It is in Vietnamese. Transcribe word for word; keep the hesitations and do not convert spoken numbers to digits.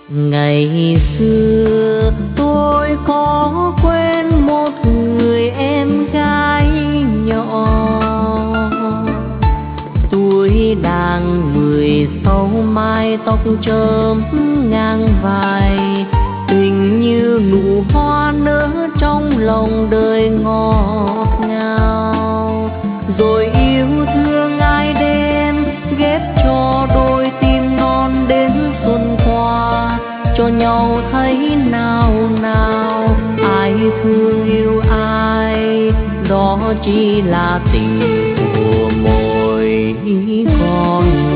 Ngày xưa tôi có quen một người em gái nhỏ, tuổi đang mười sáu, mái tóc chớm ngang vai, tình như nụ hoa nở trong lòng đời ngọt ngào. Rồi yêu thương ai đêm ghép cho đôi tim non đến xuân qua, cho nhau thấy nào nào ai thương yêu ai, đó chỉ là tình của môi con.